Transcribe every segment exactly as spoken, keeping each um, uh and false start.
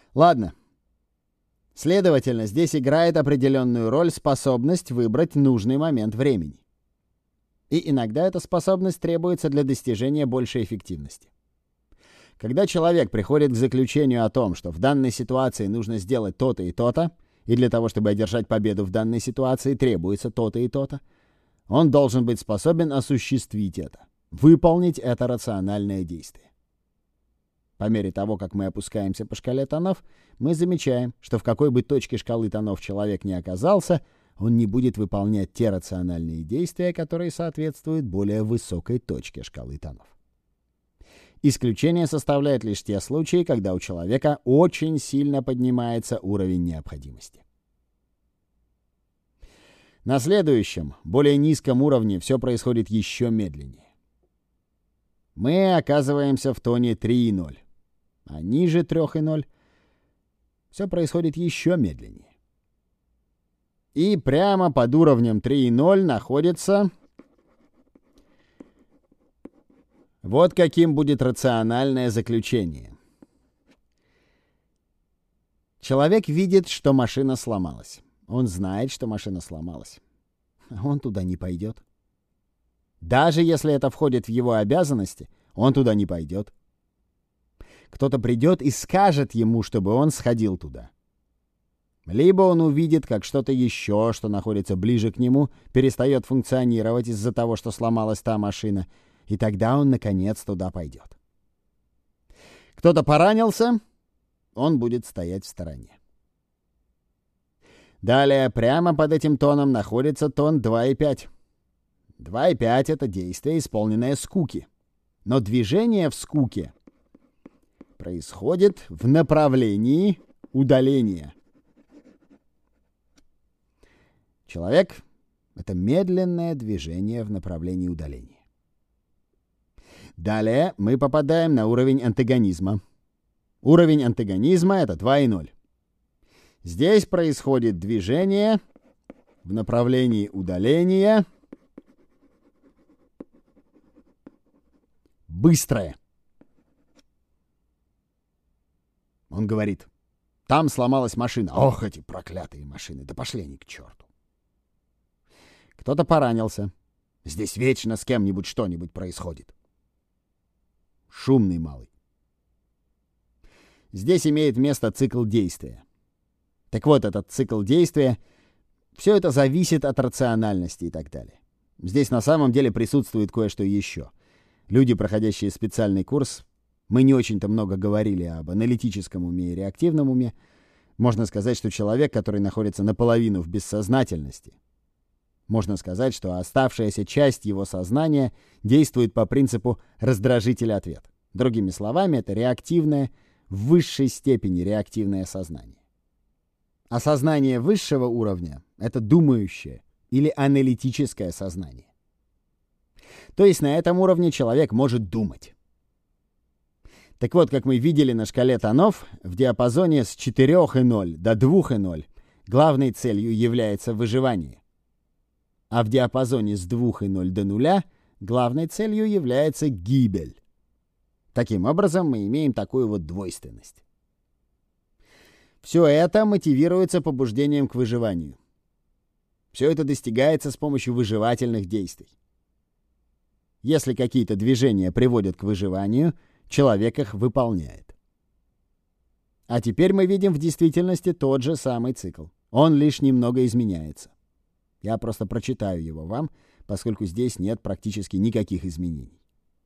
Ладно. Следовательно, здесь играет определенную роль способность выбрать нужный момент времени. И иногда эта способность требуется для достижения большей эффективности. Когда человек приходит к заключению о том, что в данной ситуации нужно сделать то-то и то-то, и для того, чтобы одержать победу в данной ситуации, требуется то-то и то-то, он должен быть способен осуществить это, выполнить это рациональное действие. По мере того, как мы опускаемся по шкале тонов, мы замечаем, что в какой бы точке шкалы тонов человек ни оказался, он не будет выполнять те рациональные действия, которые соответствуют более высокой точке шкалы тонов. Исключение составляют лишь те случаи, когда у человека очень сильно поднимается уровень необходимости. На следующем, более низком уровне все происходит еще медленнее. Мы оказываемся в тоне три и ноль, а ниже три и ноль все происходит еще медленнее. И прямо под уровнем три и ноль находится... Вот каким будет рациональное заключение. Человек видит, что машина сломалась. Он знает, что машина сломалась. А он туда не пойдет. Даже если это входит в его обязанности, он туда не пойдет. Кто-то придет и скажет ему, чтобы он сходил туда. Либо он увидит, как что-то еще, что находится ближе к нему, перестает функционировать из-за того, что сломалась та машина, и тогда он, наконец, туда пойдет. Кто-то поранился, он будет стоять в стороне. Далее, прямо под этим тоном находится тон два и пять. два и пять — это действие, исполненное скуки. Но движение в скуке происходит в направлении удаления. Человек — это медленное движение в направлении удаления. Далее мы попадаем на уровень антагонизма. Уровень антагонизма — это два и ноль. Здесь происходит движение в направлении удаления быстрое. Он говорит: там сломалась машина. Ох, эти проклятые машины, да пошли они к черту. Кто-то поранился. Здесь вечно с кем-нибудь что-нибудь происходит. Шумный малый. Здесь имеет место цикл действия. Так вот, этот цикл действия, все это зависит от рациональности и так далее. Здесь на самом деле присутствует кое-что еще. Люди, проходящие специальный курс, мы не очень-то много говорили об аналитическом уме и реактивном уме. Можно сказать, что человек, который находится наполовину в бессознательности, можно сказать, что оставшаяся часть его сознания действует по принципу раздражитель-ответ. Другими словами, это реактивное, в высшей степени реактивное сознание. А сознание высшего уровня — это думающее или аналитическое сознание. То есть на этом уровне человек может думать. Так вот, как мы видели на шкале тонов, в диапазоне с четыре и ноль до два и ноль главной целью является выживание. А в диапазоне с два и ноль до нуля главной целью является гибель. Таким образом, мы имеем такую вот двойственность. Все это мотивируется побуждением к выживанию. Все это достигается с помощью выживательных действий. Если какие-то движения приводят к выживанию, человек их выполняет. А теперь мы видим в действительности тот же самый цикл. Он лишь немного изменяется. Я просто прочитаю его вам, поскольку здесь нет практически никаких изменений.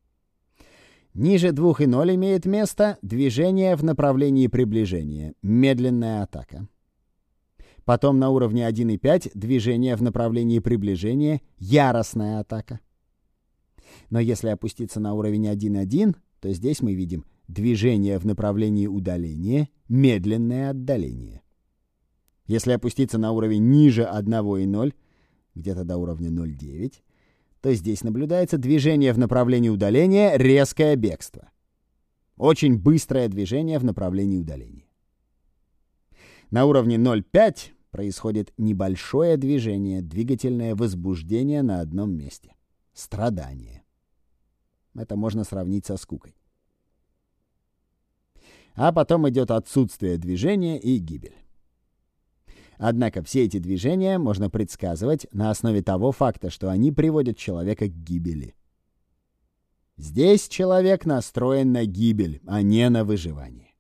Ниже два и ноль имеет место движение в направлении приближения, медленная атака. Потом на уровне один и пять движение в направлении приближения, яростная атака. Но если опуститься на уровень один и один, то здесь мы видим движение в направлении удаления, медленное отдаление. Если опуститься на уровень ниже один и ноль, где-то до уровня ноль и девять, то здесь наблюдается движение в направлении удаления, резкое бегство. Очень быстрое движение в направлении удаления. На уровне ноль и пять происходит небольшое движение, двигательное возбуждение на одном месте. Страдание. Это можно сравнить со скукой. а потом идет отсутствие движения и гибель. Однако все эти движения можно предсказывать на основе того факта, что они приводят человека к гибели. Здесь человек настроен на гибель, а не на выживание.